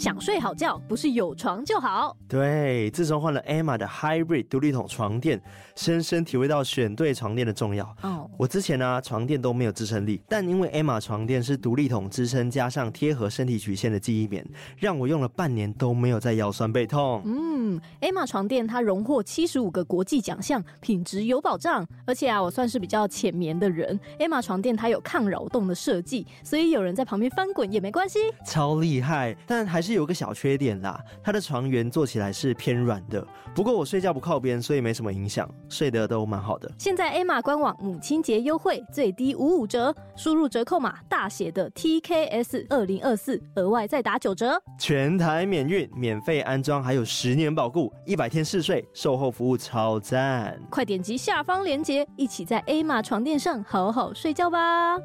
想睡好觉，不是有床就好。 对，自从换了 Emma 的 Hybrid 独立筒床垫，深深体会到选对床垫的重要。我之前床垫都没有支撑力，但因为 Emma 床垫是独立筒支撑加上贴合身体曲线的记忆棉，让我用了半年都没有再腰酸背痛。 Emma 床垫它荣获75个国际奖项，品质有保障。而且我算是比较浅眠的人， Emma 床垫它有抗扰动的设计，所以有人在旁边翻滚也没关系， 超厉害。但还是有个小缺点啦，它的床缘做起来是偏软的，不过我睡觉不靠边，所以没什么影响，睡得都蛮好的。 现在 Emma 官网母亲节优惠，最低55折，输入折扣码大写的 TKS2024， 额外再打9折， 全台免运，免费安装，还有10年保固，100天试睡，售后服务超赞。 快点击下方链接，一起在 Emma 床垫上好好睡觉吧。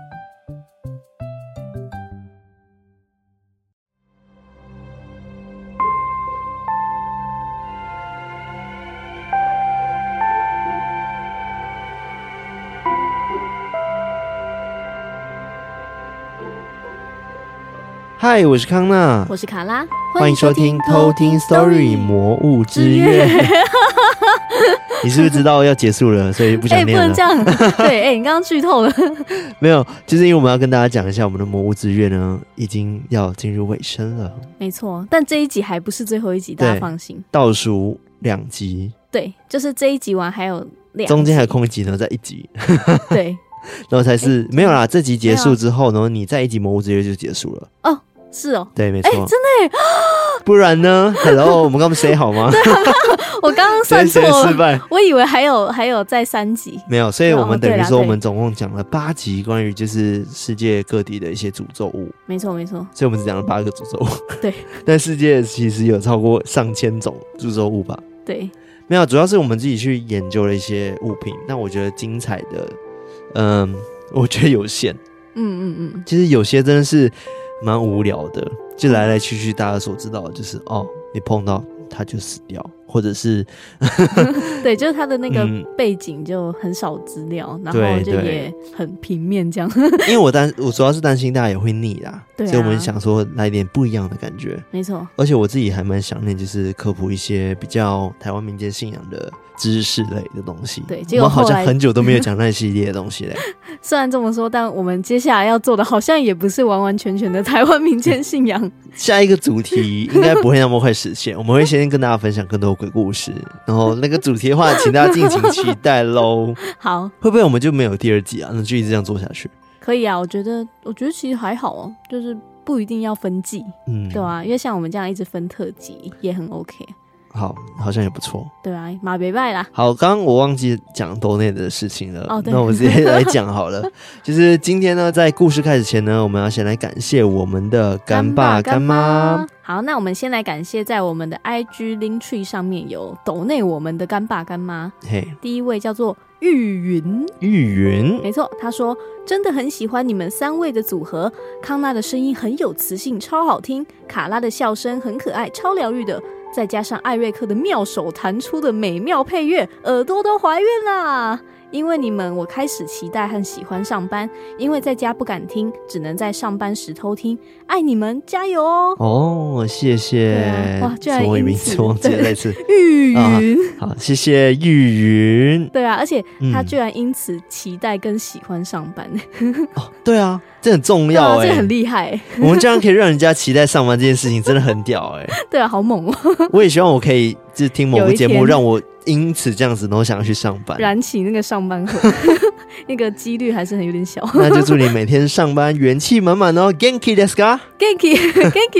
嗨，我是康纳， 我是卡拉， 欢迎收听偷听 Story 魔物之月。你是不是知道要结束了，所以不想念了？ 不能这样。对，你刚刚剧透了。 没有，就是因为我们要跟大家讲一下，我们的魔物之月呢，已经要进入尾声了。 没错，但这一集还不是最后一集，大家放心。 倒数2集。对， 就是这一集完还有2集， 中间还空一集呢，在1集。 对。 然后才是没有啦，这集结束之后呢，你再1集魔物之月就结束了。 哦，是哦， 对，没错， 真的耶。 不然呢 ？Hello， 我们刚刚 say 好吗？ 我刚刚算错了， 失败。 我以为还有再3集， 没有，所以我们等于说我们总共讲了8集关于就是世界各地的一些诅咒物。 没错没错， 所以我们只讲了8个诅咒物。 对， 但世界其实有超过上千种诅咒物吧？ 对， 没有，主要是我们自己去研究了一些物品，但我觉得精彩的，我觉得有限。其实有些真的是蛮无聊的，就来来去去，大家所知道的就是你碰到他就死掉，或者是对，就是他的那个背景就很少资料，然后就也很平面这样。 因为我主要是担心大家也会腻啦， 对啊， 所以我们想说来点不一样的感觉。 没错， 而且我自己还蛮想念，就是科普一些比较台湾民间信仰的知识类的东西。 对， 我们好像很久都没有讲那系列的东西嘞。 虽然这么说，但我们接下来要做的好像也不是完完全全的台湾民间信仰。 下一个主题应该不会那么快实现，我们会先跟大家分享更多鬼故事，然后那个主题的话，请大家敬请期待咯。 好， 会不会我们就没有第2季啊？那就一直这样做下去？ 可以啊，我觉得其实还好哦，就是不一定要分季，对啊，因为像我们这样一直分特辑也很 OK。 好像也不错。 对啊，马别拜啦。 好，刚刚我忘记讲抖内的事情了。 对， 那我直接来讲好了。就是今天呢，在故事开始前呢，我们要先来感谢我们的干爸干妈。 好，那我们先来感谢在我们的 IG Linktree 上面有抖内我们的干爸干妈。第一位叫做玉云，没错，他说真的很喜欢你们3位的组合，康纳的声音很有磁性，超好听，卡拉的笑声很可爱，超疗愈的，再加上艾瑞克的妙手弹出的美妙配乐，耳朵都怀孕啦！因为你们，我开始期待和喜欢上班，因为在家不敢听，只能在上班时偷听。爱你们，加油哦！ 谢谢。 哇，居然什么名字忘记了，再次。 玉云， 好，谢谢玉云。 对啊，而且他居然因此期待跟喜欢上班。 对啊，这很重要这很厉害。 我们这样可以让人家期待上班这件事情，真的很屌对啊，好猛哦！ 我也希望我可以就听某个节目，让我因此这样子，然后想要去上班， 燃起那个上班火，那个几率还是有点小。 那就祝你每天上班元气满满哦 ！Genki desu ka？ Genki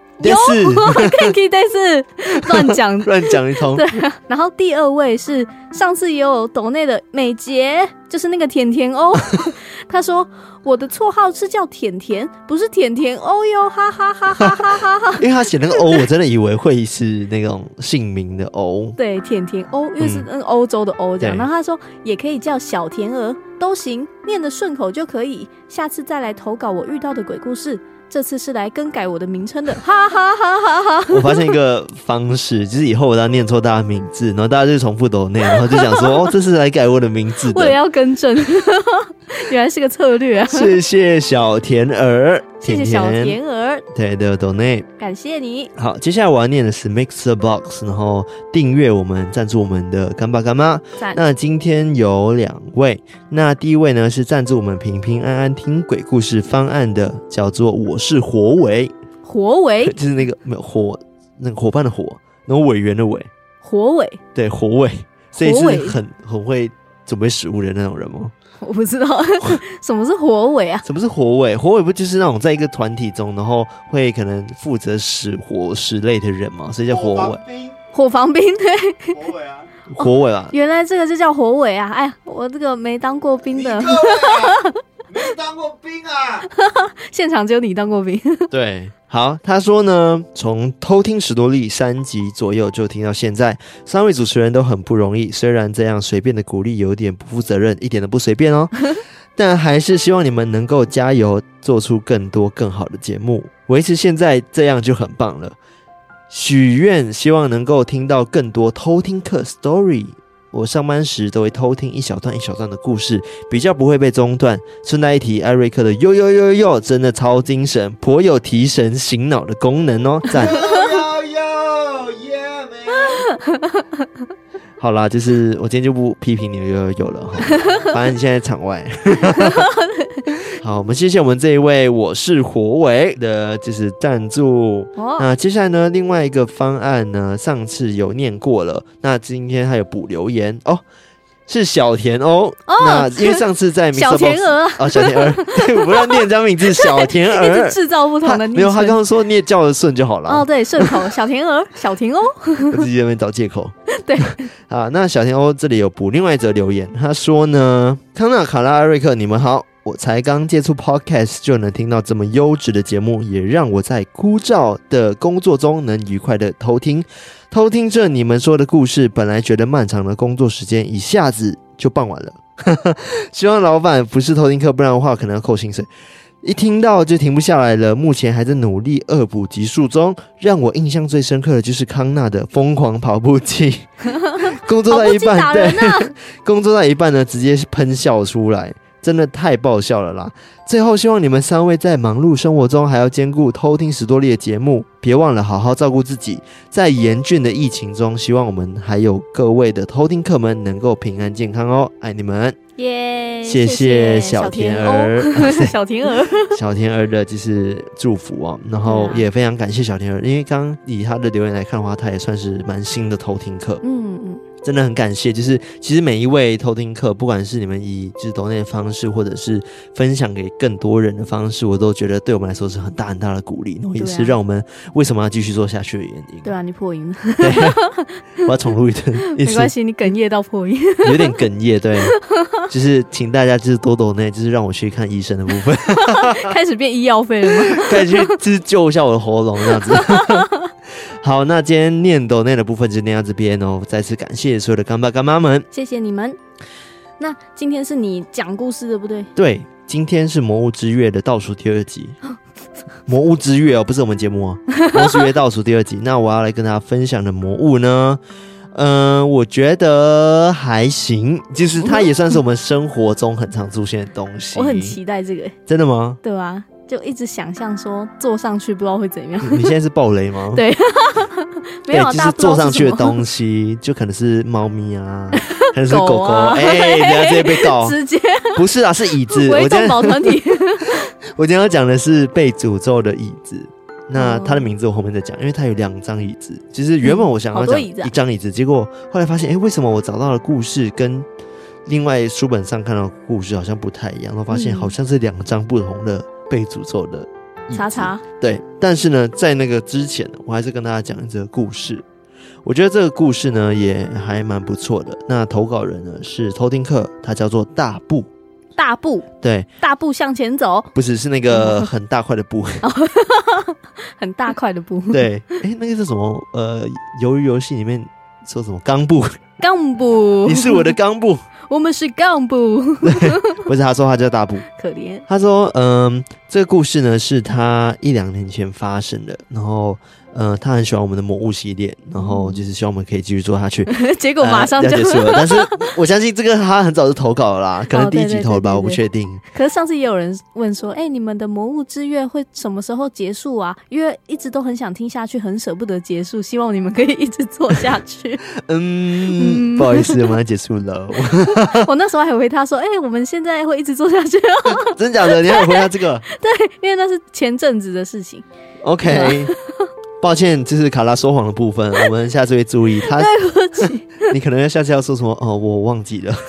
desu。Genki desu， 乱讲一通。 对，然后第2位是上次也有抖内的美杰，就是那个甜甜欧。他说我的绰号是叫甜甜，不是甜甜欧哟，哈哈哈哈哈哈。 因为他写那个欧，我真的以为会是那种姓名的欧。 对，甜甜欧，因为是那个欧洲的欧这样。然后他说也可以叫小甜儿，都行，念得顺口就可以。下次再来投稿我遇到的鬼故事。这次是来更改我的名称的，哈哈哈哈哈！ 我发现一个方式，就是以后我要念错大家名字，然后大家就重复抖内，然后就想说这是来改我的名字的， 为了要更正，原来是个策略啊！ 谢谢小甜儿。 谢谢小甜儿对的抖内， 感谢你。 好，接下来我要念的是 Mixer Box， 然后订阅我们赞助我们的干爸干妈。那今天有2位，那第一位呢是赞助我们平平安安听鬼故事方案的，叫做我是火尾， 火尾就是那个没有火，那个伙伴的火，然后委员的委， 火尾， 对，火尾，所以是很会准备食物的那种人吗？ 我不知道什么是火尾啊？ 什么是火尾？火尾不就是那种在一个团体中，然后会可能负责使火食类的人吗？所以叫火尾。 火防兵，对， 火尾啊，火尾啊。 原来这个就叫火尾啊！哎呀，我这个没当过兵的。 没当过兵啊！ 现场只有你当过兵。 对，好，他说呢，从偷听史多利3集左右就听到现在，3位主持人都很不容易，虽然这样随便的鼓励有点不负责任，一点都不随便哦，但还是希望你们能够加油，做出更多更好的节目，维持现在这样就很棒了。许愿希望能够听到更多偷听课 story。我上班时都会偷听一小段一小段的故事，比较不会被中断。顺带一提，艾瑞克的呦呦呦呦真的超精神，颇有提神醒脑的功能哦，赞！呦呦耶man！好啦，就是我今天就不批评你呦呦呦了哈，反正你现在场外。好，我们谢谢我们这一位我是火尾的就是赞助。那接下来呢，另外一个方案呢，上次有念过了，那今天还有补留言哦，是小田哦。那因为上次在小田儿小田儿，我不要念这张名字，小田儿， 一直制造不同的昵称。 没有，他刚刚说念叫的顺就好了。 哦，对，顺口，小田儿，小田哦。 我自己在那边找借口。 对， 啊，那小田欧这里有补另外一则留言，他说呢，康纳、卡拉、艾瑞克，你们好。我才刚接触 podcast 就能听到这么优质的节目，也让我在枯燥的工作中能愉快的偷听着你们说的故事。本来觉得漫长的工作时间一下子就傍晚了，希望老板不是偷听课，不然的话可能要扣薪水。一听到就停不下来了，目前还在努力恶补集数中。让我印象最深刻的就是康纳的疯狂跑步机，工作到一半，对，工作到一半呢，直接喷笑出来。真的太爆笑了啦！最后希望你们3位在忙碌生活中还要兼顾偷听史多利的节目，别忘了好好照顾自己。在严峻的疫情中，希望我们还有各位的偷听客们能够平安健康哦，爱你们！耶、谢谢小田儿， 小田儿， 小田儿的就是祝福哦。然后也非常感谢小田儿，因为刚以他的留言来看的话，他也算是蛮新的偷听客。真的很感谢，就是其实每一位偷听客，不管是你们以就是抖内的方式，或者是分享给更多人的方式，我都觉得对我们来说是很大很大的鼓励，然后也是让我们为什么要继续做下去的原因。 对啊，你破音了， 对，我要重录一顿， 没关系，你哽咽到破音， 有点哽咽，对，就是请大家就是多抖内，就是让我去看医生的部分， 开始变医药费了吗？ 开始去就是救一下我的喉咙这样子。好，那今天念抖内的部分就念到这边哦，再次感谢所有的干爸干妈们， 谢谢你们。那今天是你讲故事的不对？ 对，今天是魔物之月的倒数第2集。魔物之月哦，不是我们节目哦，魔物之月倒数第2集。那我要来跟大家分享的魔物呢，我觉得还行，就是它也算是我们生活中很常出现的东西。 我很期待这个， 真的吗？ 对啊，就一直想象说坐上去不知道会怎样。 你现在是爆雷吗？ 对，没有， 就是坐上去的东西，就可能是猫咪啊，可能是狗狗，等下直接被告， 直接不是啊，是椅子。 我动保团体。 我今天要讲的是被诅咒的椅子。那它的名字我后面再讲，因为它有2张椅子。其实原本我想要讲1张椅子，结果后来发现，为什么我找到的故事跟另外书本上看到的故事好像不太一样？然后发现好像是2张不同的被诅咒的椅子。 叉叉。 对，但是呢，在那个之前，我还是跟大家讲这个故事。我觉得这个故事呢也还蛮不错的。那投稿人呢是偷听客，他叫做大布。 大步， 对， 大步向前走， 不是，是那个很大块的布， 很大块的布。 对，那个是什么？鱿鱼游戏里面说什么钢布？ 钢布， 你是我的钢布， 我们是钢布。 不是，他说他叫大布， 可怜。 他说，这个故事呢是他1-2年前发生的，然后他很喜欢我们的魔物系列，然后就是希望我们可以继续做下去。 结果马上就结束了，但是我相信这个他很早就投稿了啦，可能第1集投了吧，我不确定。 可是上次也有人问说，你们的魔物之月会什么时候结束啊？因为一直都很想听下去，很舍不得结束，希望你们可以一直做下去。 不好意思，我们要结束了。 我那时候还回他说，我们现在会一直做下去。 真假的？你还有回他这个？ 对，因为那是前阵子的事情。 OK。抱歉，这是卡拉说谎的部分，我们下次会注意。他对不起， 你可能下次要说什么？我忘记了。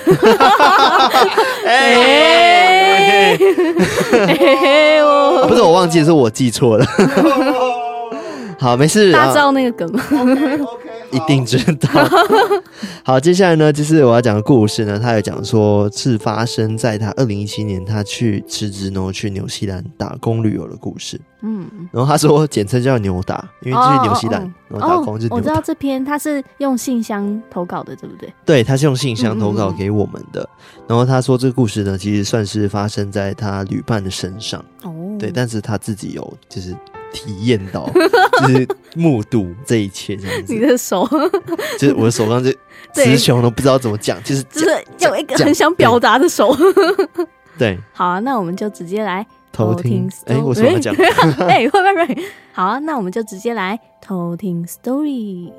不是我忘记，是我记错了。好，没事。 大家知道那个梗吗？ OK， 一定知道。好，接下来呢，就是我要讲的故事呢，他有讲说是发生在他2017年他去辞职，然后去纽西兰打工旅游的故事。然后他说简称叫纽打，因为就是纽西兰，然后打工就是纽打。 我知道这篇他是用信箱投稿的，对不对？ 对，他是用信箱投稿给我们的。然后他说这个故事呢，其实算是发生在他旅伴的身上。对，但是他自己有就是体验到，就是目睹这一切这样子。 你的手， 就是我的手上就词穷都不知道怎么讲，就是有一个很想表达的手。 对， 好啊，那我们就直接来偷听。 我说要讲， 会。好啊，那我们就直接来偷听 story。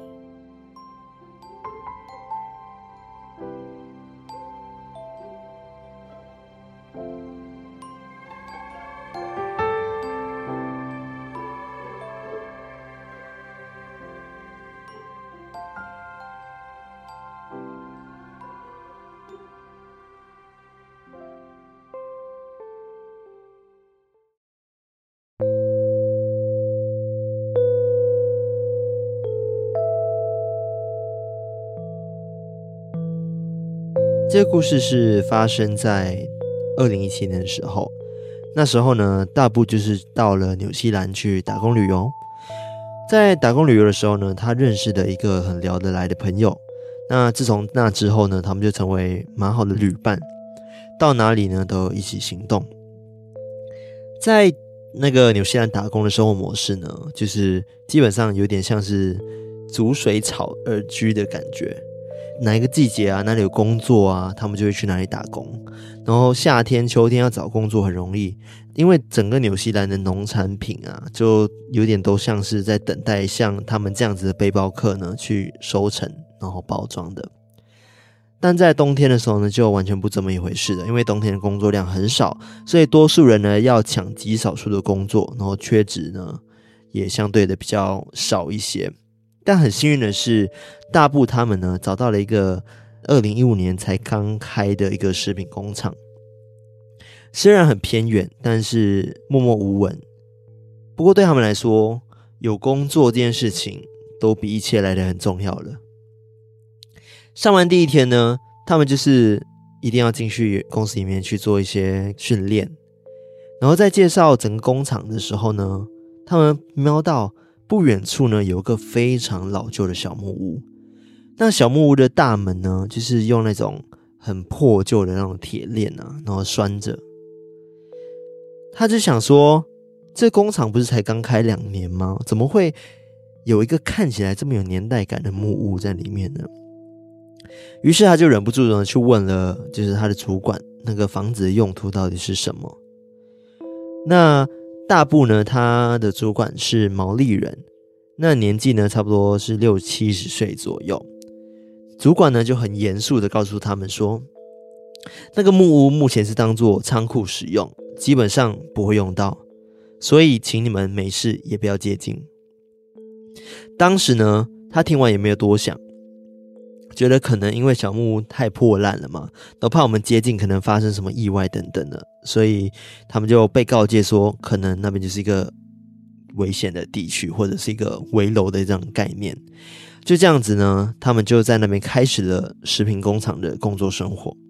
这个故事是发生在2017年的时候，那时候呢，大布就是到了纽西兰去打工旅游。在打工旅游的时候呢，他认识了一个很聊得来的朋友。那自从那之后呢，他们就成为蛮好的旅伴，到哪里呢都一起行动。在那个纽西兰打工的生活模式呢，就是基本上有点像是逐水草而居的感觉。哪一个季节啊，哪里有工作啊，他们就会去哪里打工。然后夏天秋天要找工作很容易，因为整个纽西兰的农产品啊，就有点都像是在等待像他们这样子的背包客呢去收成然后包装的。但在冬天的时候呢，就完全不这么一回事了，因为冬天的工作量很少，所以多数人呢要抢极少数的工作，然后缺职呢也相对的比较少一些。但很幸运的是，大布他们呢找到了一个2015年才刚开的一个食品工厂，虽然很偏远，但是默默无闻。不过对他们来说，有工作这件事情都比一切来得很重要了。上完第一天呢，他们就是一定要进去公司里面去做一些训练，然后在介绍整个工厂的时候呢，他们瞄到不远处呢有一个非常老旧的小木屋。那小木屋的大门呢，就是用那种很破旧的那种铁链啊，然后拴着。他就想说，这工厂不是才刚开2年吗？怎么会有一个看起来这么有年代感的木屋在里面呢？于是他就忍不住呢去问了，就是他的主管，那个房子的用途到底是什么。那大布呢，他的主管是毛利人，那年纪呢差不多是60-70岁左右。主管呢就很严肃的告诉他们说，那个木屋目前是当作仓库使用，基本上不会用到，所以请你们没事也不要接近。当时呢，他听完也没有多想，觉得可能因为小木屋太破烂了嘛，都怕我们接近可能发生什么意外等等的，所以他们就被告诫说，可能那边就是一个危险的地区，或者是一个危楼的这样的概念。就这样子呢，他们就在那边开始了食品工厂的工作生活。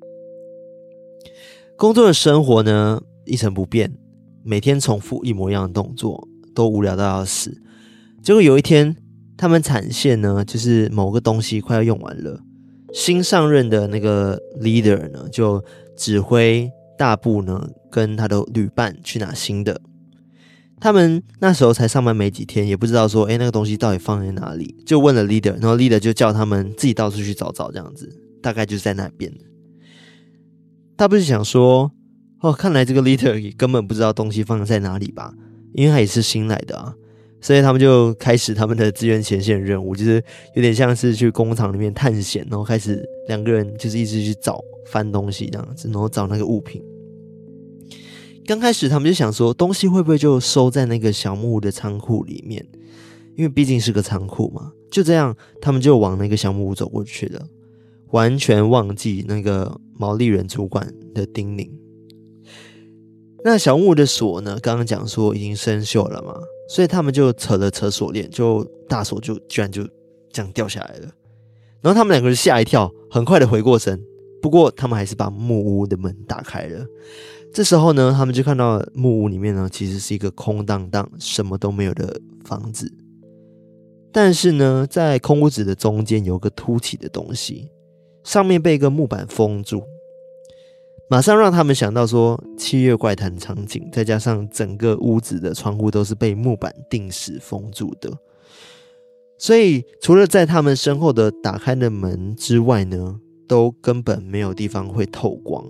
工作的生活呢，一成不变，每天重复一模一样的动作，都无聊到要死。结果有一天，他们产线呢，就是某个东西快要用完了，新上任的那个 leader 呢，就指挥大布呢跟他的旅伴去拿新的。 他们那时候才上班没几天，也不知道说那个东西到底放在哪里，就问了 leader， 然后 leader 就叫他们自己到处去找这样子，大概就是在那边。他不是想说看来这个 leader 也根本不知道东西放在哪里吧，因为他也是新来的啊，所以他们就开始他们的支援前线任务，就是有点像是去工厂里面探险，然后开始两个人就是一直去找翻东西这样子，然后找那个物品。刚开始他们就想说东西会不会就收在那个小木屋的仓库里面，因为毕竟是个仓库嘛。就这样他们就往那个小木屋走过去了，完全忘记那个毛利人主管的叮咛。那小木屋的锁呢，刚刚讲说已经生锈了嘛，所以他们就扯了扯锁链，就大锁就居然就这样掉下来了。然后他们两个人吓一跳，很快的回过神，不过他们还是把木屋的门打开了。这时候呢，他们就看到木屋里面呢，其实是一个空荡荡、什么都没有的房子。但是呢，在空屋子的中间有个凸起的东西，上面被一个木板封住，马上让他们想到说7月怪谈场景，再加上整个屋子的窗户都是被木板定死封住的。所以除了在他们身后的打开的门之外呢，都根本没有地方会透光。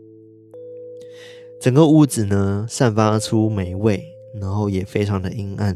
整个屋子呢散发出霉味，然后也非常的阴暗。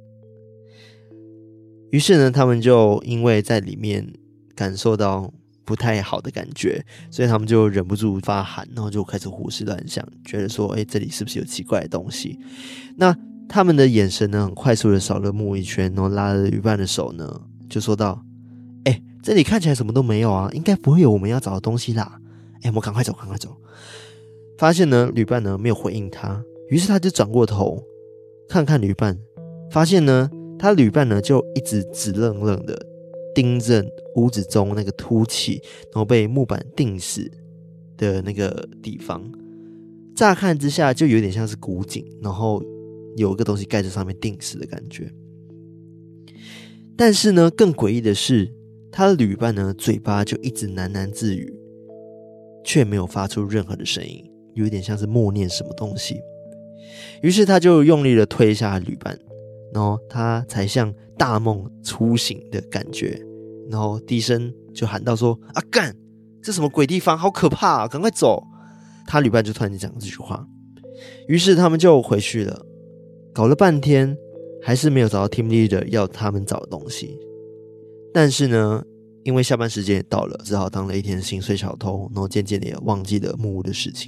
于是呢，他们就因为在里面感受到不太好的感觉，所以他们就忍不住发寒，然后就开始胡思乱想，觉得说这里是不是有奇怪的东西。那他们的眼神呢很快速的扫了木一圈，然后拉了旅伴的手呢，就说道这里看起来什么都没有啊，应该不会有我们要找的东西啦。我们赶快走赶快走。发现呢旅伴呢没有回应他，于是他就转过头看看旅伴，发现呢他旅伴呢就一直直愣愣的盯着屋子中那个凸起然后被木板钉死的那个地方。乍看之下就有点像是古井，然后有一个东西盖在上面钉死的感觉。但是呢更诡异的是，他的旅伴呢嘴巴就一直喃喃自语，却没有发出任何的声音，有点像是默念什么东西。于是他就用力的推一下旅伴，然后他才像大梦初醒的感觉，然后低声就喊道说干，这什么鬼地方，好可怕啊，赶快走。他旅伴就突然讲这句话，于是他们就回去了。搞了半天还是没有找到 team leader 要他们找的东西。但是呢因为下班时间也到了，只好当了一天薪水小偷，然后渐渐的也忘记了木屋的事情。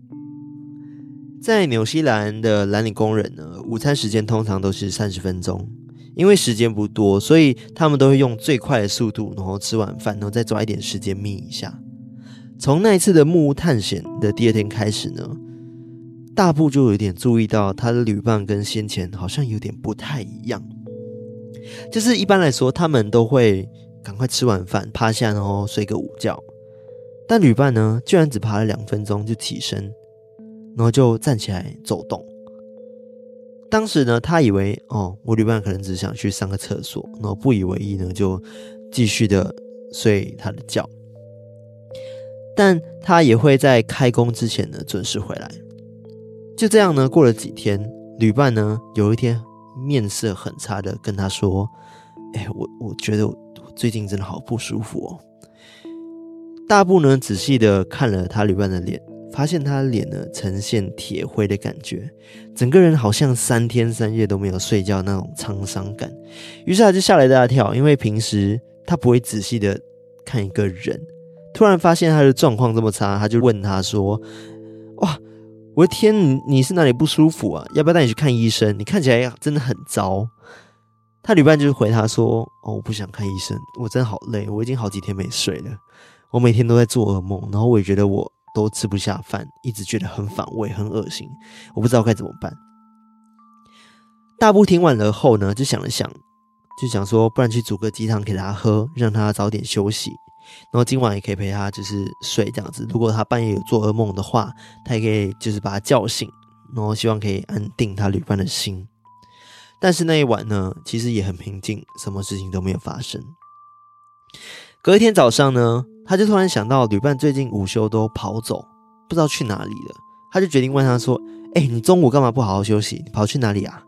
在纽西兰的蓝领工人呢，午餐时间通常都是30分钟，因为时间不多，所以他们都会用最快的速度，然后吃晚饭，然后再抓一点时间眯一下。从那一次的木屋探险的第2天开始呢，大布就有点注意到他的旅伴跟先前好像有点不太一样。就是一般来说他们都会赶快吃完饭趴下然后睡个午觉，但旅伴呢居然只爬了2分钟就起身，然后就站起来走动。当时呢他以为我旅伴可能只想去上个厕所，然后不以为意呢就继续的睡他的觉。但他也会在开工之前呢准时回来。就这样呢过了几天，旅伴呢有一天面色很差的跟他说我觉得我最近真的好不舒服哦。大布呢仔细的看了他旅伴的脸，发现他的脸呢呈现铁灰的感觉，整个人好像3天3夜都没有睡觉那种沧桑感。于是他就吓了一大跳，因为平时他不会仔细的看一个人，突然发现他的状况这么差，他就问他说哇，我的天，你是哪里不舒服啊？要不要带你去看医生？你看起来真的很糟。他旅伴就回他说我不想看医生，我真的好累，我已经好几天没睡了，我每天都在做噩梦，然后我也觉得我都吃不下饭，一直觉得很反胃很恶心，我不知道该怎么办。大布听完了后呢就想了想，就想说不然去煮个鸡汤给他喝，让他早点休息，然后今晚也可以陪他就是睡这样子，如果他半夜有做噩梦的话，他也可以就是把他叫醒，然后希望可以安定他旅伴的心。但是那一晚呢其实也很平静，什么事情都没有发生。隔一天早上呢，他就突然想到旅伴最近午休都跑走，不知道去哪里了。他就决定问他说你中午干嘛不好好休息，你跑去哪里啊？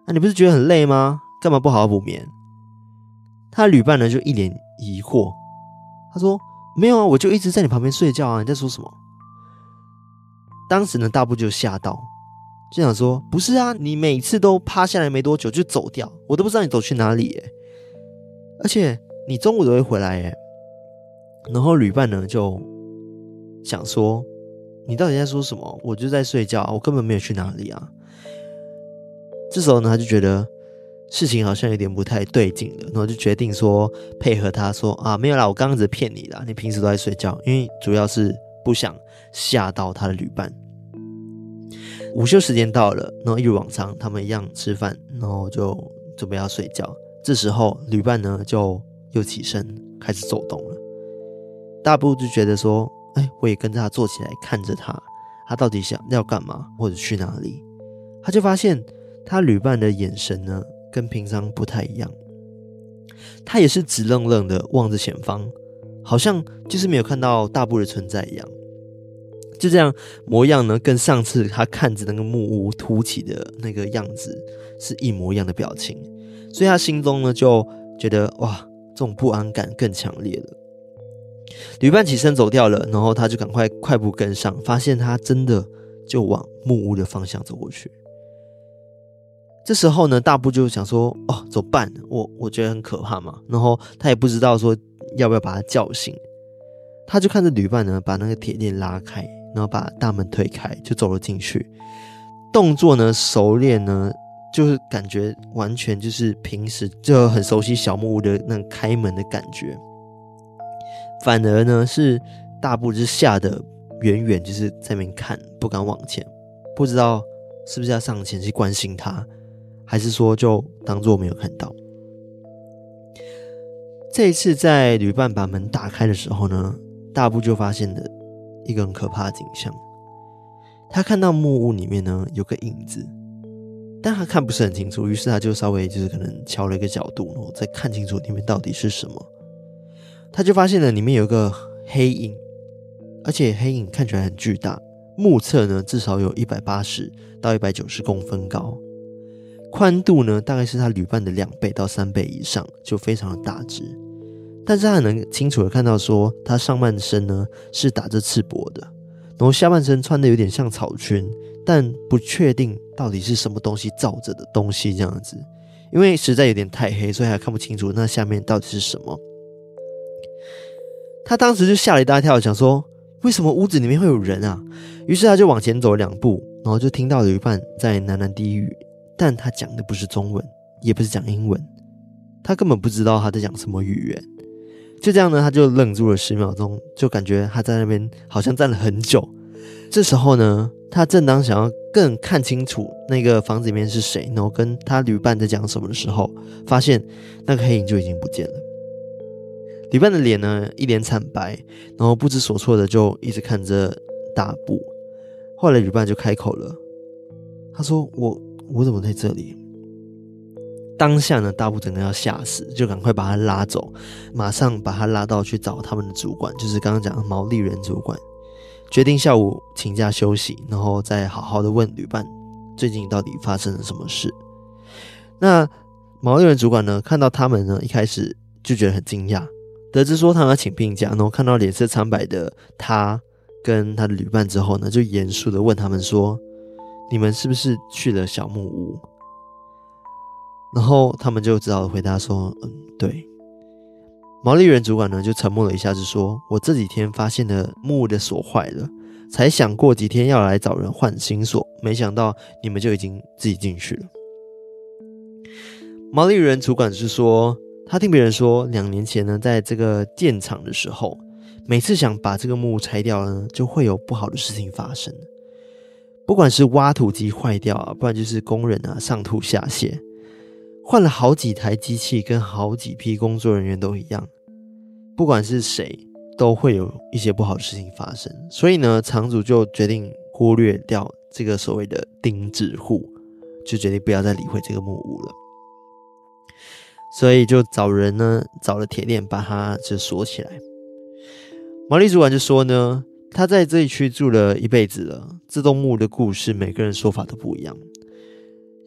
你不是觉得很累吗？干嘛不好好补眠？他的旅伴呢就一脸疑惑，他说没有啊，我就一直在你旁边睡觉啊，你在说什么？当时呢大布就吓到，就想说不是啊，你每次都趴下来没多久就走掉，我都不知道你走去哪里耶，而且你中午都会回来耶。然后旅伴呢就想说你到底在说什么？我就在睡觉，我根本没有去哪里啊。这时候呢他就觉得事情好像有点不太对劲了，然后就决定说配合他说啊，没有啦，我刚刚只是骗你啦，你平时都在睡觉，因为主要是不想吓到他的旅伴。午休时间到了，然后一如往常他们一样吃饭，然后就准备要睡觉。这时候旅伴呢就又起身开始走动了。大布就觉得说我也跟着他坐起来看着他到底想要干嘛或者去哪里。他就发现他旅伴的眼神呢跟平常不太一样，他也是直愣愣的望着前方，好像就是没有看到大布的存在一样。就这样模样呢跟上次他看着那个木屋凸起的那个样子是一模一样的表情，所以他心中呢就觉得哇，这种不安感更强烈了。旅伴起身走掉了，然后他就赶快快步跟上，发现他真的就往木屋的方向走过去。这时候呢大布就想说怎么办？我觉得很可怕嘛，然后他也不知道说要不要把他叫醒。他就看着旅伴呢把那个铁链拉开，然后把大门推开，就走了进去。动作呢熟练呢，就是感觉完全就是平时就很熟悉小木屋的那种开门的感觉。反而呢是大布就是吓得远远就是在那边看，不敢往前，不知道是不是要上前去关心他，还是说就当作没有看到。这一次在旅伴把门打开的时候呢，大布就发现了一个很可怕的景象。他看到木屋里面呢有个影子，但他看不是很清楚，于是他就稍微就是可能调了一个角度，然后再看清楚里面到底是什么。他就发现了里面有一个黑影，而且黑影看起来很巨大，目测呢至少有180到190公分高，宽度呢大概是他旅伴的2倍到3倍以上，就非常的大只。但是他很能清楚的看到说他上半身呢是打着赤膊的，然后下半身穿的有点像草裙，但不确定到底是什么东西罩着的东西这样子，因为实在有点太黑，所以还看不清楚那下面到底是什么。他当时就吓了一大跳，想说为什么屋子里面会有人啊？于是他就往前走了2步，然后就听到旅伴在喃喃低语，但他讲的不是中文，也不是讲英文，他根本不知道他在讲什么语言。就这样呢他就愣住了10秒钟，就感觉他在那边好像站了很久。这时候呢他正当想要更看清楚那个房子里面是谁，然后跟他旅伴在讲什么的时候，发现那个黑影就已经不见了。旅伴的脸呢一脸惨白，然后不知所措的就一直看着大布。后来旅伴就开口了，他说我怎么在这里？当下呢大布整个要吓死，就赶快把他拉走，马上把他拉到去找他们的主管，就是刚刚讲的毛利人主管，决定下午请假休息，然后再好好的问旅伴最近到底发生了什么事。那毛利人主管呢看到他们呢一开始就觉得很惊讶，得知说他们要请病假，然后看到脸色苍白的他跟他的旅伴之后呢，就严肃的问他们说，你们是不是去了小木屋？然后他们就只好回答说对。毛利人主管呢就沉默了一下，就说我这几天发现了木屋的锁坏了，才想过几天要来找人换新锁，没想到你们就已经自己进去了。毛利人主管是说他听别人说2年前呢在这个建厂的时候，每次想把这个木屋拆掉呢就会有不好的事情发生，不管是挖土机坏掉啊，不然就是工人啊上吐下泻，换了好几台机器跟好几批工作人员都一样，不管是谁都会有一些不好的事情发生。所以呢厂主就决定忽略掉这个所谓的钉子户，就决定不要再理会这个木屋了。所以就找人呢找了铁链把它就锁起来。毛利主管就说呢，他在这一区住了一辈子了，这栋木屋的故事每个人说法都不一样，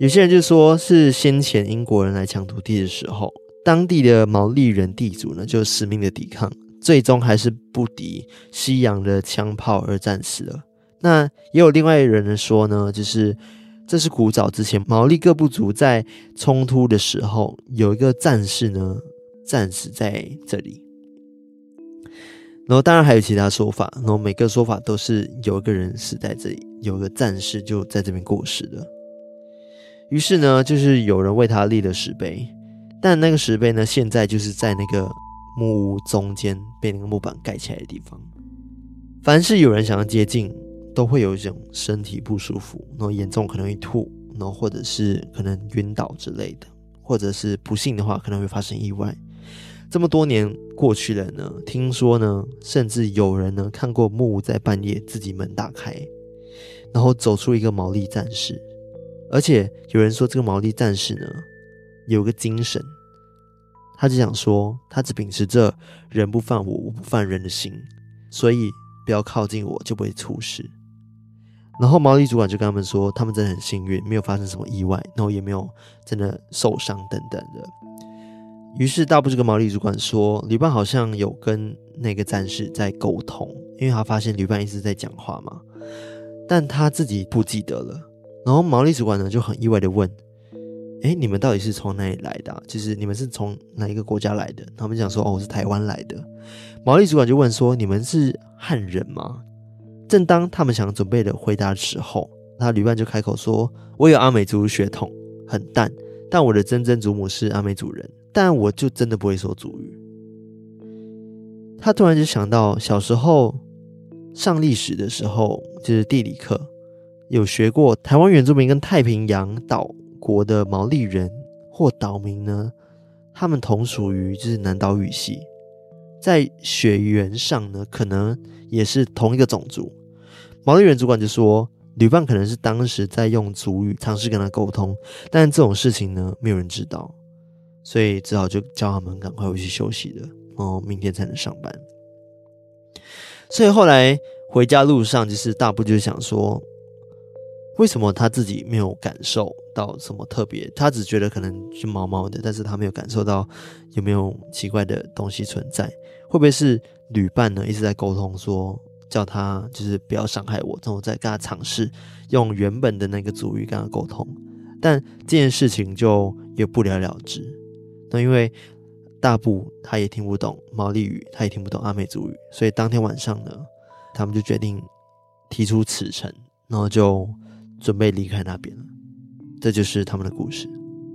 有些人就说是先前英国人来抢土地的时候，当地的毛利人地主呢就死命的抵抗，最终还是不敌西洋的枪炮而战死了。那也有另外人说呢，就是这是古早之前毛利各部族在冲突的时候，有一个战士呢战死在这里。然后当然还有其他说法，然后每个说法都是有一个人死在这里，有一个战士就在这边过世的。于是呢，就是有人为他立了石碑，但那个石碑呢，现在就是在那个木屋中间被那个木板盖起来的地方。凡是有人想要接近，都会有一种身体不舒服，然后严重可能会吐，然后或者是可能晕倒之类的，或者是不幸的话可能会发生意外。这么多年过去了呢，听说呢，甚至有人呢看过木屋在半夜自己门打开，然后走出一个毛利战士。而且有人说这个毛利战士呢有个精神，他就想说他只秉持着人不犯我，我不犯人的心，所以不要靠近我就不会出事。然后毛利主管就跟他们说他们真的很幸运，没有发生什么意外，然后也没有真的受伤等等的。于是大部这个毛利主管说旅伴好像有跟那个战士在沟通，因为他发现旅伴一直在讲话嘛，但他自己不记得了。然后毛利主管呢就很意外的问，你们到底是从哪里来的啊？就是你们是从哪一个国家来的？他们讲说我是台湾来的。毛利主管就问说你们是汉人吗？正当他们想准备的回答的时候，他旅伴就开口说我有阿美族血统，很淡，但我的曾曾祖母是阿美族人，但我就真的不会说族语。他突然就想到小时候上历史的时候，就是地理课有学过台湾原住民跟太平洋岛国的毛利人或岛民呢，他们同属于就是南岛语系，在血缘上呢可能也是同一个种族。毛利人主管就说旅伴可能是当时在用族语尝试跟他沟通，但这种事情呢没有人知道，所以只好就叫他们赶快回去休息了，然后明天才能上班。所以后来回家路上，就是大部就是想说为什么他自己没有感受到什么特别，他只觉得可能是毛毛的，但是他没有感受到有没有奇怪的东西存在。会不会是旅伴呢一直在沟通说叫他就是不要伤害我，然后再跟他尝试用原本的那个族语跟他沟通，但这件事情就也不了了之。那因为大部他也听不懂毛利语，他也听不懂阿美族语，所以当天晚上呢他们就决定提出辞呈，然后就准备离开那边了。这就是他们的故事。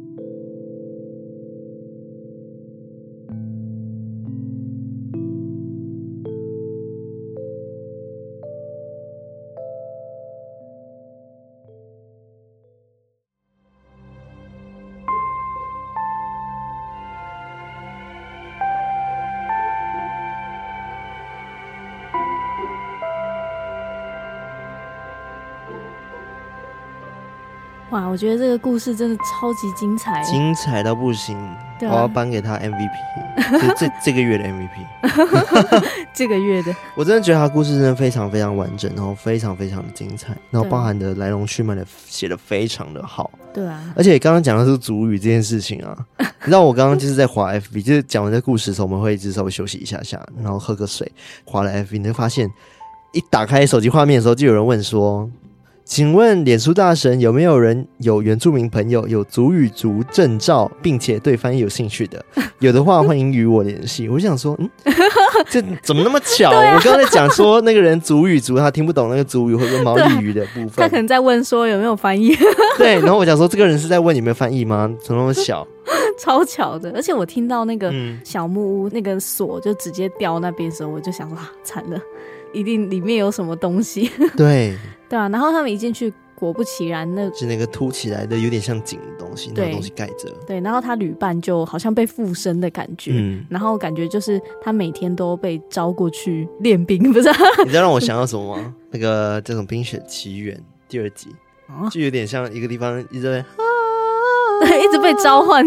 哇，我觉得这个故事真的超级精彩， 精彩到不行，我要颁给他 MVP， 这个月的 MVP 这个月的， 我真的觉得他故事真的非常非常完整，然后非常非常的精彩，然后包含的来龙去脉的写得非常的好。 对啊， 而且刚刚讲的是族语这件事情啊，你知道我刚刚就是在滑 FB， 就是讲完这故事的时候，我们会一直稍微休息一下下，然后喝个水，滑了 FB， 你就发现一打开手机画面的时候，就有人问说请问脸书大神有没有人有原住民朋友有族语族证照并且对翻译有兴趣的？有的话欢迎与我联系。我就想说这怎么那么巧、啊、我刚才讲说那个人族语族他听不懂那个族语或者毛利语的部分， 他可能在问说有没有翻译对，然后我想说这个人是在问有没有翻译吗？怎么那么巧超巧的。而且我听到那个小木屋那个锁就直接掉那边的时候，我就想说惨了，一定里面有什么东西对对啊，然后他们一进去果不其然， 是那个凸起来的有点像井的东西，那个东西盖着。对， 然后他旅伴就好像被附身的感觉，然后感觉就是他每天都被招过去练兵，不是你知道让我想到什么吗？那个这种《冰雪奇缘》第2集、就有点像一个地方一直在一直被召唤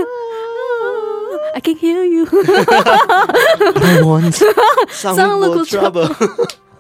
I can hear you I want some more trouble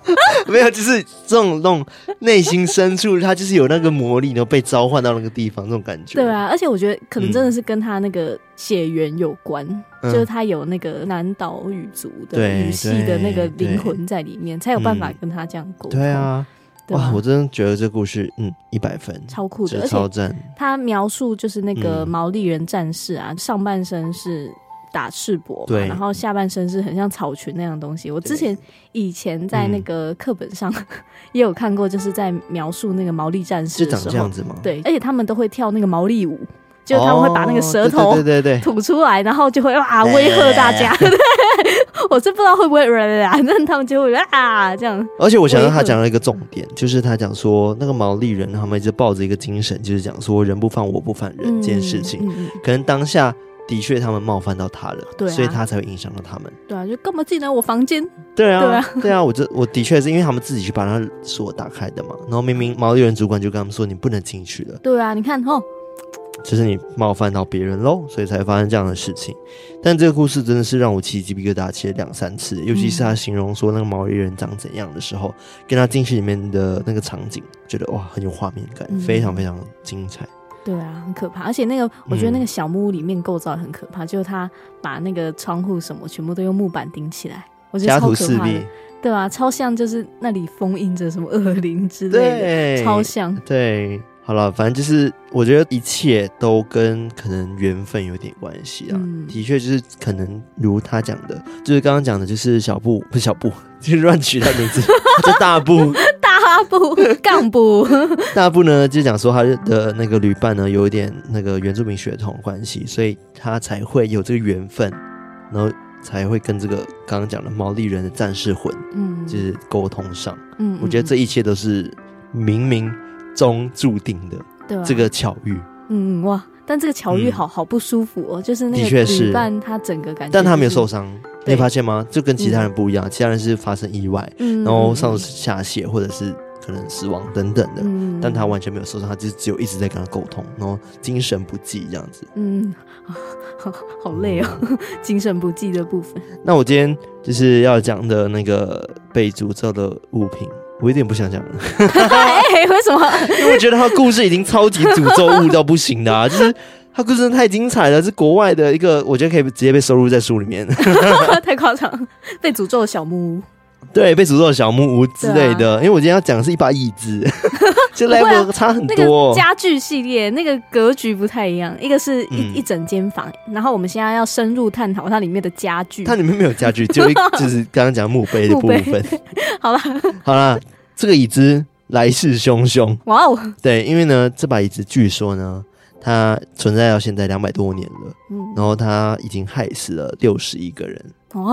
没有，就是这种内心深处，他就是有那个魔力，然后被召唤到那个地方，这种感觉。 对啊，而且我觉得可能真的是跟他那个血缘有关，就是他有那个南岛语族的语系的那个灵魂在里面，才有办法跟他这样沟通。 对啊。哇，我真的觉得这故事100分， 超酷的， 超赞。 他描述就是那个毛利人战士啊，上半身是打赤膊嘛，然后下半身是很像草裙那样的东西。我以前在那个课本上也有看过，就是在描述那个毛利战士的时候， 就长这样子吗？ 对，而且他们都会跳那个毛利舞，就他们会把那个舌头吐出来，然后就会威吓大家。我是不知道会不会但他们就会这样。 而且我想到他讲了一个重点，就是他讲说那个毛利人他们一直抱着一个精神，就是讲说人不犯我不犯人这件事情，可能当下的确他们冒犯到他了，所以他才会影响到他们。 对啊，就干嘛进来我房间？ 对啊，我的确是因为他们自己去把那锁打开的嘛，然后明明毛利人主管就跟他们说你不能进去了。 对啊，你看就是你冒犯到别人咯，所以才发生这样的事情。但这个故事真的是让我起鸡皮疙瘩起了2-3次，尤其是他形容说那个毛利人长怎样的时候，跟他进去里面的那个场景，觉得哇很有画面感，非常非常精彩。 对啊，很可怕。而且那个我觉得那个小木屋里面构造很可怕，就是他把那个窗户什么全部都用木板钉起来，我觉得超可怕的。对啊，超像就是那里封印着什么恶灵之类的，超像。 对，好了，反正就是我觉得一切都跟可能缘分有点关系啊。的确就是可能如他讲的，就是刚刚讲的，就是小布不是小布，就是乱取他名字，叫大布。 大布杠布大布呢，就讲说他的那个旅伴呢有一点那个原住民血统关系，所以他才会有这个缘分，然后才会跟这个刚刚讲的毛利人的战士魂，就是沟通上。我觉得这一切都是冥冥中注定的，对，这个巧遇。 哇！但这个巧遇好不舒服哦，就是那个旅伴他整个感觉， 但他没有受伤，你发现吗？就跟其他人不一样，其他人是发生意外，然后上下血或者是可能死亡等等的，但他完全没有受伤，他就只有一直在跟他沟通，然后精神不济这样子。 好累哦，精神不济的部分。 那我今天就是要讲的那个被诅咒的物品，我有点不想讲了。 为什么？ 因为我觉得他故事已经超级诅咒物到不行的啊，就是他故事真的太精彩了，是国外的一个，我觉得可以直接被收录在书里面。 太夸张，被诅咒的小木屋。 对，被诅咒的小木屋之类的。因为我今天要讲的是一把椅子，就 level 差很多。 那个家具系列那个格局不太一样，一个是一整间房，然后我们现在要深入探讨它里面的家具。 它里面没有家具，只有就是刚刚讲墓碑的部分。 好了， 这个椅子来势汹汹。 哇哦！对， 因为呢，这把椅子据说呢，它存在到现在200多年了，然后它已经害死了61个人。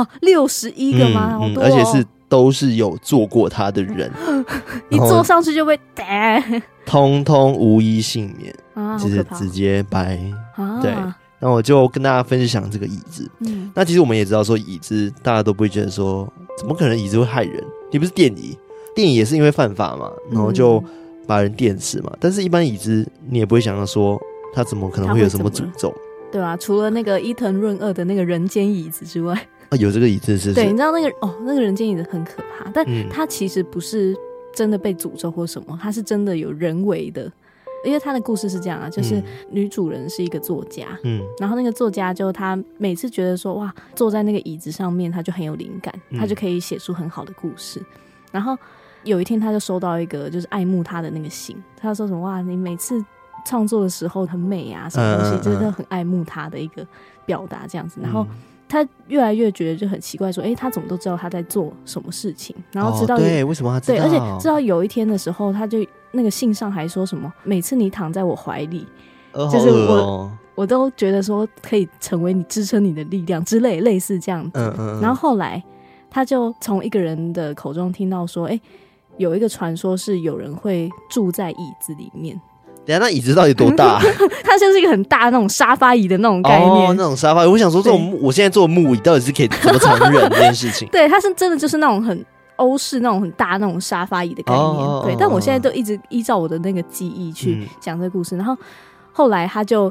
61个吗？好多哦！ 而且都是有坐过它的人， 一坐上去就被打， 通通无一幸免，就是直接掰。对，那我就跟大家分享这个椅子。那其实我们也知道说椅子，大家都不会觉得说怎么可能椅子会害人？你不是电椅，电椅也是因为犯法嘛，然后就把人电死嘛。但是一般椅子你也不会想到说它怎么可能会有什么诅咒， 对啊，除了那个伊藤润二的那个人间椅子之外。 有这个椅子是？ 对，你知道那个人间椅子很可怕，但它其实不是真的被诅咒或什么，它是真的有人为的。因为他的故事是这样啊，就是女主人是一个作家，然后那个作家就他每次觉得说哇，坐在那个椅子上面他就很有灵感，他就可以写出很好的故事。然后有一天他就收到一个就是爱慕他的那个信，他说什么哇，你每次创作的时候很美啊，什么东西，就是很爱慕他的一个表达这样子。然后他越来越觉得就很奇怪，说他怎么都知道他在做什么事情，然后知道对为什么他知道， 对，而且知道有一天的时候，他就那个信上还说什么，每次你躺在我怀里，就是我都觉得说可以成为你支撑你的力量之类似这样子。然后后来他就从一个人的口中听到说，有一个传说是有人会住在椅子里面。 等一下，那椅子到底多大？ 它就是一个很大的那种沙发椅的那种概念， 那种沙发椅。我想说，这种我现在做的木椅到底是可以怎么承认这件事情？ 对，它是真的就是那种很欧式那种很大那种沙发椅的概念。对，但我现在都一直依照我的那个记忆去讲这个故事。然后后来他就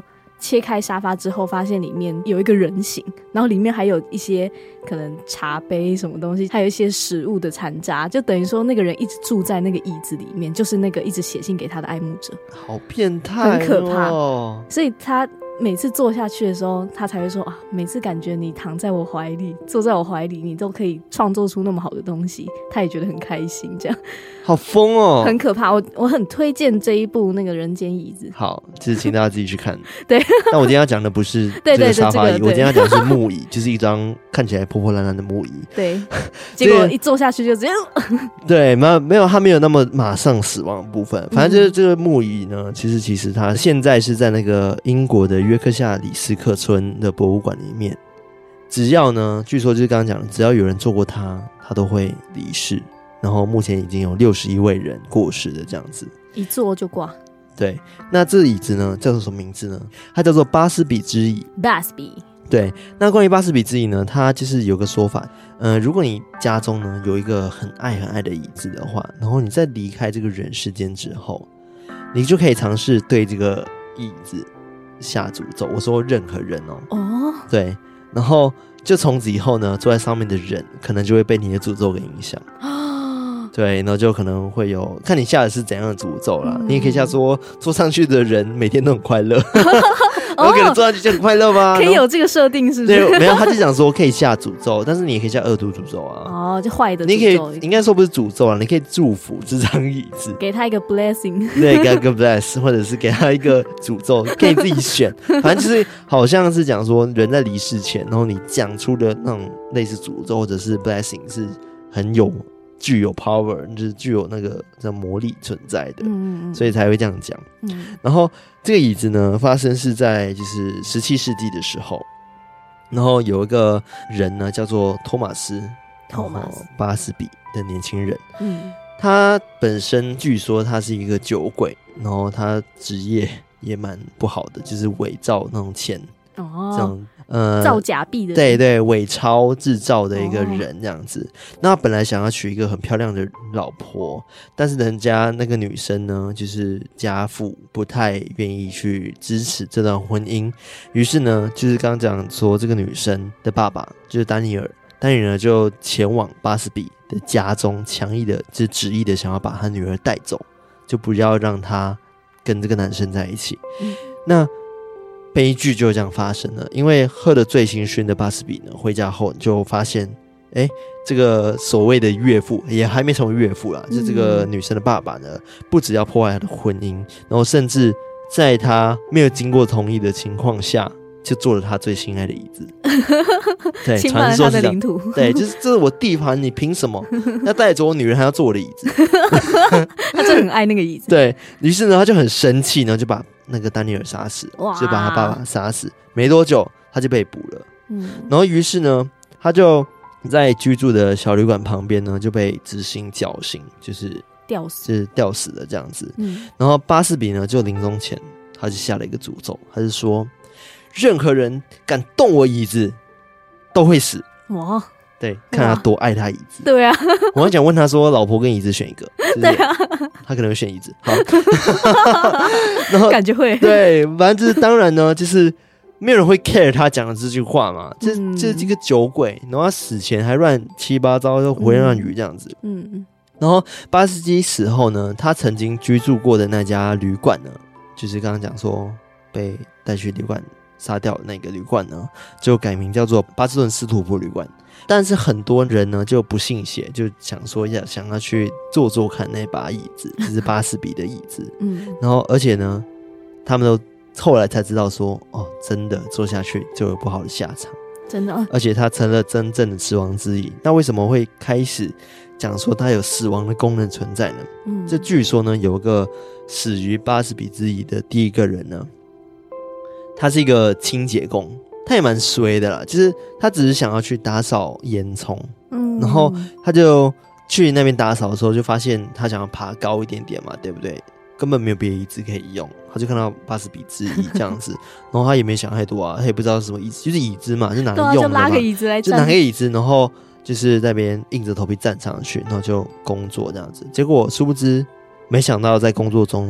切开沙发之后发现里面有一个人形，然后里面还有一些可能茶杯什么东西，还有一些食物的残渣，就等于说那个人一直住在那个椅子里面，就是那个一直写信给他的爱慕者。 好变态， 很可怕。所以他每次坐下去的时候，他才会说啊，每次感觉你躺在我怀里，坐在我怀里，你都可以创作出那么好的东西，他也觉得很开心。这样好疯哦， 很可怕。我很推荐这一部那个人间椅子。 好，就是请大家自己去看。 对， 但我今天要讲的不是这个沙发椅，我今天要讲的是木椅，就是一张看起来破破烂烂的木椅。 对，结果一坐下去就直接对，没有，他没有那么马上死亡的部分。反正就是这个木椅呢，其实它现在是在那个英国的约克夏里斯克村的博物馆里面。只要呢，据说就是刚刚讲的，只要有人坐过它都会离世。然后目前已经有61位人过世的这样子，一坐就挂。 对，那这椅子呢，叫做什么名字呢？它叫做巴斯比之椅。 巴斯比。 对，那关于巴斯比之椅呢，它就是有个说法，如果你家中呢有一个很爱的椅子的话，然后你在离开这个人世间之后，你就可以尝试对这个椅子下诅咒。我说任何人哦，对，然后就从此以后呢，坐在上面的人可能就会被你的诅咒给影响。对，然后就可能会有看你下的是怎样的诅咒啦。你也可以下说坐上去的人每天都很快乐，然后可能坐上去就很快乐吗？ 可以有这个设定是不是？ 对，没有，他就讲说可以下诅咒，但是你也可以下恶毒诅咒啊。 就坏的诅咒。 你可以应该说不是诅咒啦，你可以祝福这张椅子， 给他一个 blessing， 对，给他一个 bless， 或者是给他一个诅咒，可以自己选。反正就是好像是讲说人在离世前，然后你讲出的那种类似诅咒或者是 blessing 是很具有 power， 就是具有那个魔力存在的，所以才会这样讲。然后这个椅子呢，发生是在就是17世纪的时候，然后有一个人呢叫做托马斯巴斯比的年轻人，他本身据说他是一个酒鬼，然后他职业也蛮不好的，就是伪造那种钱，这种造假币的， 对，伪钞制造的一个人这样子。那他本来想要娶一个很漂亮的老婆，但是人家那个女生呢，就是家父不太愿意去支持这段婚姻，于是呢，就是刚刚讲说这个女生的爸爸就是丹尼尔呢就前往巴斯比的家中，强硬的就执意的想要把他女儿带走，就不要让他跟这个男生在一起。那悲剧就这样发生了，因为喝得醉醺醺的巴斯比呢，回家后就发现，这个所谓的岳父也还没成为岳父啦，就这个女生的爸爸呢，不只要破坏她的婚姻，然后甚至在他没有经过同意的情况下，就做了他最心爱的椅子。对， 侵犯了他的领土。 对，就是这是我地盘，你凭什么要带着我女人还要坐我的椅子？ 他真的很爱那个椅子。 对，于是呢，他就很生气呢，就把那个丹尼尔杀死，就把他爸爸杀死。没多久，他就被捕了。然后于是呢，他就在居住的小旅馆旁边呢，就被执行绞刑，就是吊死了这样子。然后巴斯比呢，就临终前，他就下了一个诅咒，他是说，任何人敢动我椅子，都会死。哇！对，看他多爱他椅子。 对啊， 我刚讲问他说，老婆跟椅子选一个，就是、 对啊， 他可能会选椅子。好，然后感觉会对，反正就是当然呢，就是没有人会 care 他讲的这句话嘛。这几个酒鬼，然后他死前还乱七八糟，就胡言乱语这样子。然后巴斯基死后呢，他曾经居住过的那家旅馆呢，就是刚刚讲说被带去旅馆杀掉的那个旅馆呢，就改名叫做巴斯顿斯图普旅馆。但是很多人呢就不信邪，就想说想要去坐看那把椅子，就是巴斯比的椅子。然后而且呢，他们都后来才知道说，哦，真的坐下去就有不好的下场，真的。而且他成了真正的死亡之椅。那为什么会开始讲说它有死亡的功能存在呢？这据说呢，有一个死于巴斯比之椅的第一个人呢，他是一个清洁工。他也蛮衰的啦，就是他只是想要去打扫烟囱，然后他就去那边打扫的时候，就发现他想要爬高一点点嘛，对不对？根本没有别的椅子可以用，他就看到巴斯比之椅这样子，然后他也没想太多啊，他也不知道是什么椅子，就是椅子嘛，就拿来用的嘛， 就拉个椅子来站， 就拿个椅子，然后就是在那边硬着头皮站上去，然后就工作这样子。结果殊不知，没想到在工作中呢，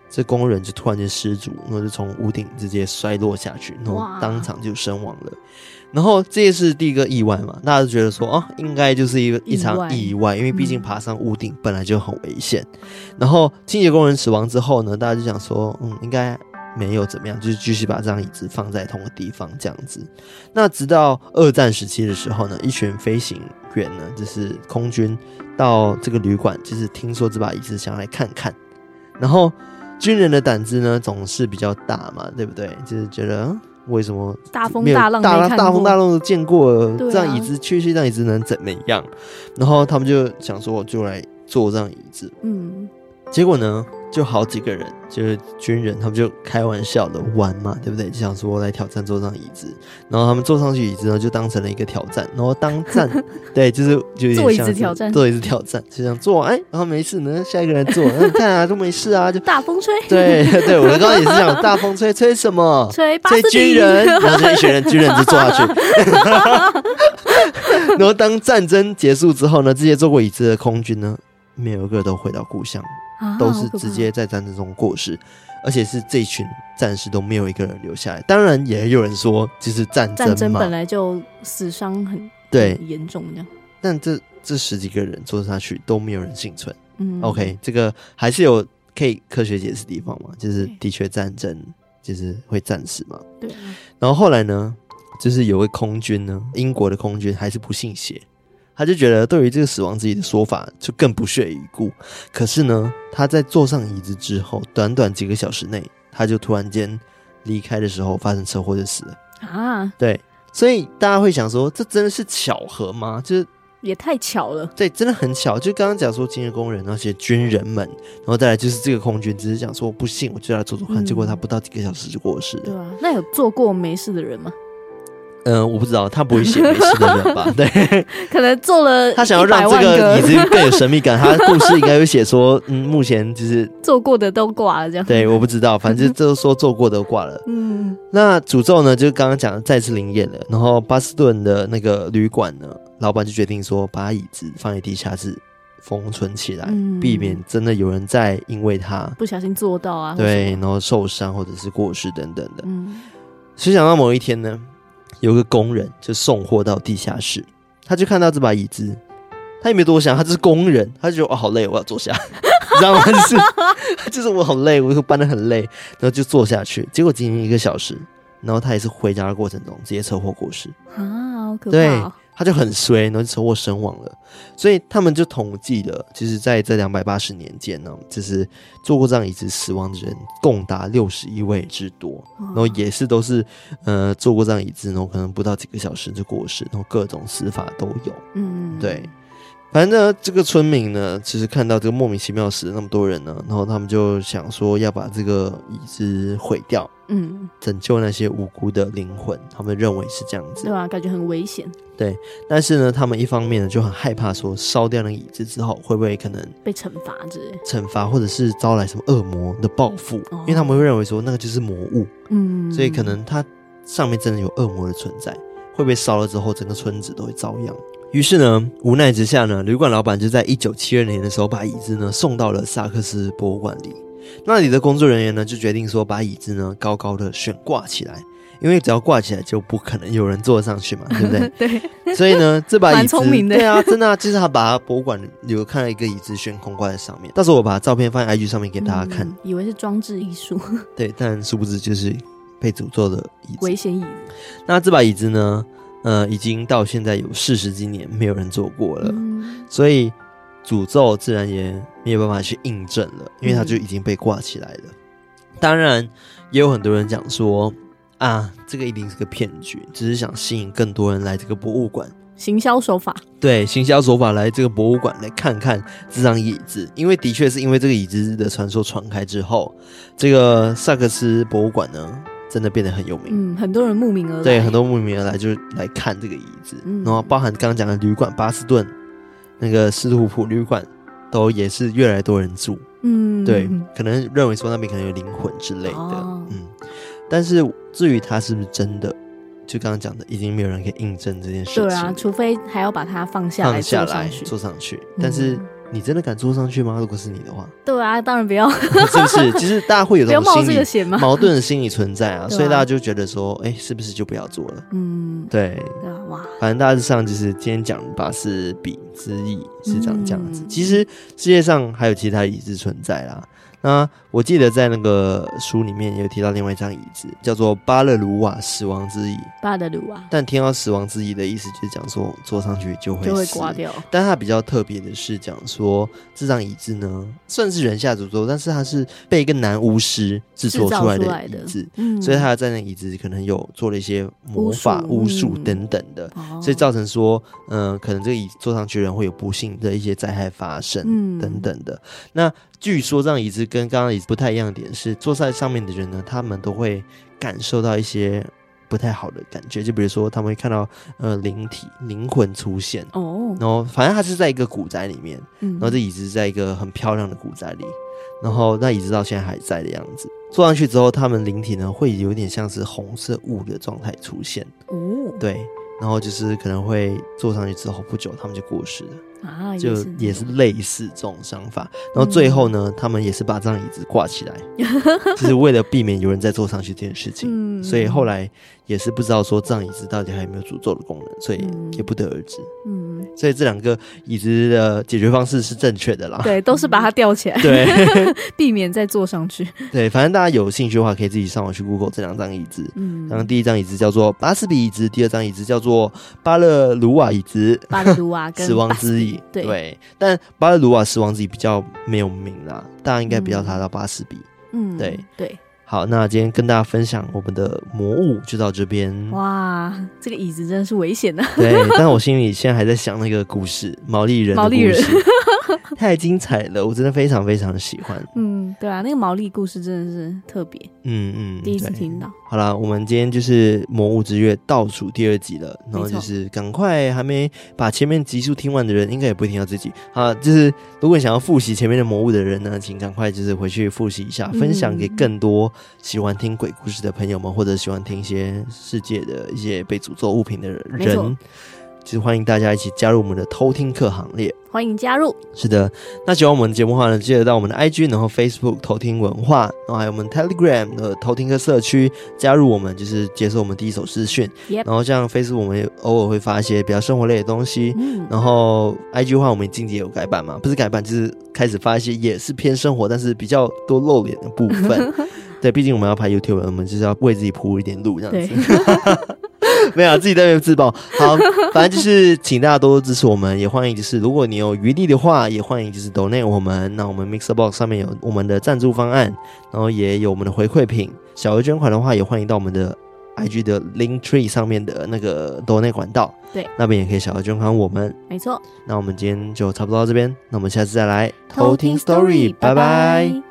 这工人就突然间失足，然后就从屋顶直接摔落下去，然后当场就身亡了。然后这也是第一个意外嘛，大家都觉得说应该就是一场意外，因为毕竟爬上屋顶本来就很危险。然后清洁工人死亡之后呢，大家就想说应该没有怎么样，就是继续把这张椅子放在同个地方这样子。那直到二战时期的时候呢，一群飞行员呢，就是空军到这个旅馆，就是听说这把椅子想要来看看。然后军人的胆子呢总是比较大嘛，对不对？就是觉得为什么大风大浪大风大浪都见过了，这张椅子确实这张椅子能怎么样？然后他们就想说就来坐这张椅子。结果呢就好几个人就是军人，他们就开玩笑的玩嘛，对不对？就想说来挑战坐上椅子，然后他们坐上去椅子呢就当成了一个挑战，然后当站对，就有点像坐椅子挑战， 坐椅子挑战，就想坐然后没事呢，下一个人坐，你看啊都没事啊，就大风吹， 对，我刚刚也是讲大风吹，吹什么？ 吹军人，然后这一群人军人就坐下去，然后当战争结束之后呢，这些坐过椅子的空军呢，没有一个都回到故乡。都是直接在战争中过世，而且是这群战士都没有一个人留下来。当然也有人说就是战争嘛， 本来就死伤很严重这样， 但这十几个人做下去都没有人幸存。OK， 这个还是有可以科学解释的地方嘛，就是的确战争就是会战死嘛。 对。 然后后来呢，就是有位空军呢，英国的空军还是不信邪。他就觉得对于这个死亡之椅的说法就更不屑一顾，可是呢他在坐上椅子之后短短几个小时内，他就突然间离开的时候发生车祸就死了啊！对，所以大家会想说这真的是巧合吗？就是也太巧了。 对，真的很巧。就刚刚讲说清洁工人那些军人们，然后再来就是这个空军只是讲说不信我就来做做看，结果他不到几个小时就过世了。 对啊，那有做过没事的人吗？ 我不知道，他不会写没事的人吧？对， 可能做了100万个， 他想要让这个椅子更有神秘感，他的故事应该会写说，目前就是做过的都挂了这样。 对，我不知道，反正就是说做过的都挂了。那诅咒呢，就刚刚讲的再次灵验了。然后巴斯顿的那个旅馆呢，老板就决定说，把椅子放在地下室封存起来，避免真的有人再因为他不小心做到啊， 对，然后受伤或者是过世等等的。谁想到某一天呢？有个工人就送货到地下室，他就看到这把椅子，他也没多想，他就是工人，他就觉得好累，我要坐下，你知道吗？就是我好累，我搬得很累，然后就坐下去。结果仅仅1个小时，然后他也是回家的过程中直接车祸过世啊，好可怕！ 对，他就很衰，然后就车祸身亡了。所以他们就统计了，就是在这280年间呢，就是坐过这样椅子死亡的人共达61位之多，然后也是都是坐过这样椅子，然后可能不到几个小时就过世，然后各种死法都有。对。反正呢，这个村民呢，其实看到这个莫名其妙死了那么多人呢，然后他们就想说要把这个椅子毁掉，拯救那些无辜的灵魂，他们认为是这样子。 对啊，感觉很危险。 对，但是呢，他们一方面呢就很害怕说烧掉那个椅子之后会不会可能被惩罚之类， 惩罚或者是招来什么恶魔的报复，因为他们会认为说那个就是魔物，所以可能它上面真的有恶魔的存在，会被烧了之后整个村子都会遭殃。于是呢，无奈之下呢，旅馆老板就在1972年的时候把椅子呢送到了萨克斯博物馆里。那里的工作人员呢就决定说把椅子呢高高的悬挂起来，因为只要挂起来就不可能有人坐上去嘛，对不对？ 对。 所以呢，这把椅子蛮聪明的。 对啊，真的就是他把博物馆有看到一个椅子悬空挂在上面，到时候我把照片放在 IG 上面给大家看。 以为是装置艺术。 对，但殊不知就是被诅咒的椅子， 危险椅子。 那这把椅子呢？已经到现在有40几年没有人做过了，所以诅咒自然也没有办法去印证了，因为它就已经被挂起来了。当然也有很多人讲说啊，这个一定是个骗局，只是想吸引更多人来这个博物馆， 行销手法。 对，行销手法来这个博物馆来看看这张椅子，因为的确是因为这个椅子的传说传开之后，这个萨克斯博物馆呢真的变得很有名， 很多人慕名而来。 对，很多慕名而来就来看这个椅子，然后包含刚刚讲的旅馆巴斯顿那个斯图普旅馆都也是越来越多人住，对，可能认为说那边可能有灵魂之类的，但是至于它是不是真的，就刚刚讲的已经没有人可以印证这件事情。 对啊，除非还要把它放下来坐上去， 但是你真的敢坐上去吗？如果是你的话， 对啊，当然不要， 是不是？其实大家会有这种心理矛盾的心理存在啊，所以大家就觉得说，是不是就不要做了？对，哇，反正大致上就是今天讲巴士比之意是这样子。其实世界上还有其他椅子存在啦。那我记得在那个书里面也有提到另外一张椅子，叫做巴勒鲁瓦死亡之椅。 巴勒鲁瓦， 但听到死亡之椅的意思就是讲说坐上去就会刮掉。 但它比较特别的是讲说这张椅子呢算是人下诅咒，但是它是被一个男巫师制作出来的椅子，所以他在那椅子可能有做了一些魔法巫术等等的，所以造成说可能这个椅子坐上去的人会有不幸的一些灾害发生等等的。那据说这张椅子跟刚刚椅子不太一样的点是，坐在上面的人呢，他们都会感受到一些不太好的感觉，就比如说他们会看到灵魂出现然后反正他是在一个古宅里面，然后这椅子是在一个很漂亮的古宅里，然后那椅子到现在还在的样子。坐上去之后，他们灵体呢会有点像是红色雾的状态出现对，然后就是可能会坐上去之后不久他们就过世了就也是类似这种想法。然后最后呢他们也是把这张椅子挂起来就是为了避免有人再坐上去这件事情所以后来也是不知道说这张椅子到底还有没有诅咒的功能，所以也不得而知所以这两个椅子的解决方式是正确的啦， 对，都是把它吊起来对避免再坐上去对，反正大家有兴趣的话可以自己上网去 Google 这两张椅子然后第一张椅子叫做巴斯比椅子，第二张椅子叫做巴勒鲁瓦椅子， 巴勒鲁瓦跟死亡之椅对，但巴勒鲁瓦死亡之椅比较没有名啦，大家应该比较查到巴斯比对。好，那今天跟大家分享我们的魔物就到这边。哇， 这个椅子真的是危险的对，但我心里现在还在想那个故事，毛利人的故事太精彩了，我真的非常非常的喜欢对啊，那个毛利故事真的是特别第一次听到。 好啦，我们今天就是魔物之月倒数第2集了，然后就是赶快还没把前面集数听完的人应该也不会听到这集就是如果你想要复习前面的魔物的人呢，请赶快就是回去复习一下分享给更多喜欢听鬼故事的朋友们，或者喜欢听一些世界的一些被诅咒物品的人就是欢迎大家一起加入我们的偷听客行列， 欢迎加入。 是的，那喜欢我们的节目的话呢，记得到我们的 IG 然后 Facebook 偷听文化，然后还有我们 Telegram 的偷听客社区加入我们，就是接受我们第一手资讯然后像 Facebook 我们也偶尔会发一些比较生活类的东西然后 IG 的话我们近期也有改版嘛，不是改版就是开始发一些也是偏生活但是比较多露脸的部分对，毕竟我们要拍 YouTube 我们就是要为自己铺一点路这样子没有自己在那边自爆好，反正就是请大家多多支持我们，也欢迎就是如果你有余力的话也欢迎就是 donate 我们，那我们 Mixerbox 上面有我们的赞助方案，然后也有我们的回馈品，小额捐款的话也欢迎到我们的 IG 的 Linktree 上面的那个 donate 管道， 对， 那边也可以小额捐款我们， 没错。 那我们今天就差不多到这边，那我们下次再来偷听 Story， 拜拜。